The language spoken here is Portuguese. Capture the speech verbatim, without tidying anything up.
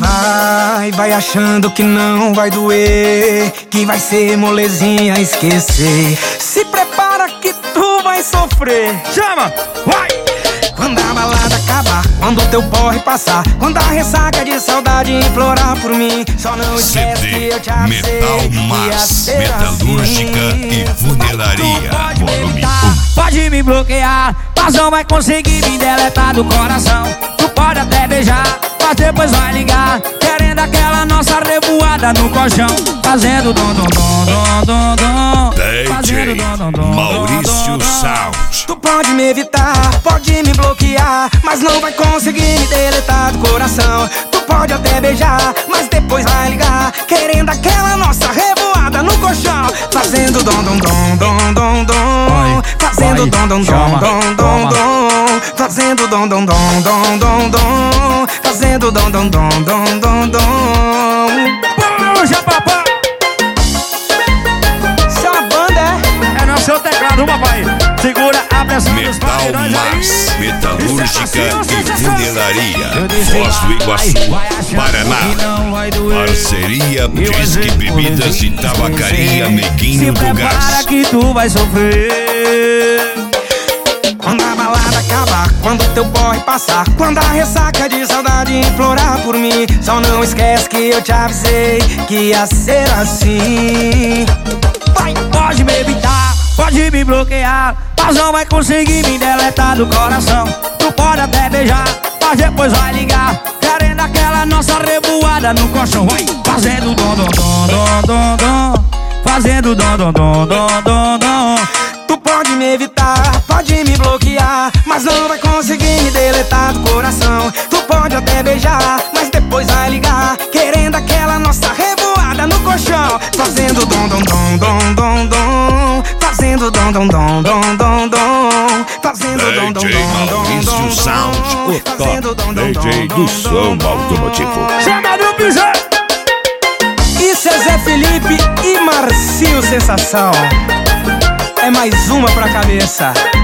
Ai, vai achando que não vai doer, que vai ser molezinha esquecer. Se prepara que tu vai sofrer. Chama, vai! Quando a balada acabar, quando o teu porre passar, quando a ressaca de saudade implorar por mim, só não esquece que eu te avisei. Metal Mars, metalúrgica assim. e funeraria. Volume um. Pode me bloquear, mas não vai conseguir me deletar do coração. Tu pode até beijar, mas depois vai ligar, querendo aquela nossa revoada no colchão, fazendo dom dom dom dom dom dom. D J Maurício Sound. Tu pode me evitar, pode me bloquear, mas não vai conseguir me deletar do coração. Tu pode até beijar, mas depois vai ligar, querendo aquela nossa revoada no colchão, fazendo dom dom dom dom dom dom, fazendo dom dom dom dom dom dom, fazendo dom dom dom dom dom dom, fazendo dom dom dom dom dom dom. Puxa, papai! Isso é uma banda, é? É no seu teclado, papai. Segura a pressão dos Metal paredões Mars, aí. metalúrgica e funeraria. Foz do Iguaçu, Paraná. Parceria Disque Bebidas e Tabacaria Neguinho do Se prepara Gás. que tu vai sofrer. Quando a balada acabar, quando teu porre passar, quando a ressaca de saudade implorar por mim, só não esquece que eu te avisei que ia ser assim. Vai, pode me evitar, pode me bloquear, mas não vai conseguir me deletar do coração. Tu pode até beijar, mas depois vai ligar, querendo aquela nossa revoada no colchão. Vai, fazendo dom dom dom dom dom dom, fazendo dom dom dom dom dom dom. Tu pode me evitar, pode me bloquear, mas não vai conseguir me deletar do coração. Tu pode até beijar, mas depois vai ligar, querendo aquela nossa revoada no colchão, fazendo dom dom dom dom dom dom, fazendo dom dom dom dom dom dom, fazendo dom dom D J dom dom Maurício dom, Sound, o fazendo top dom dom D J dom do dom som dom. automotivo. Chama no pisão! Isso é Zé Felipe e Marcinho Sensação. É mais uma pra cabeça.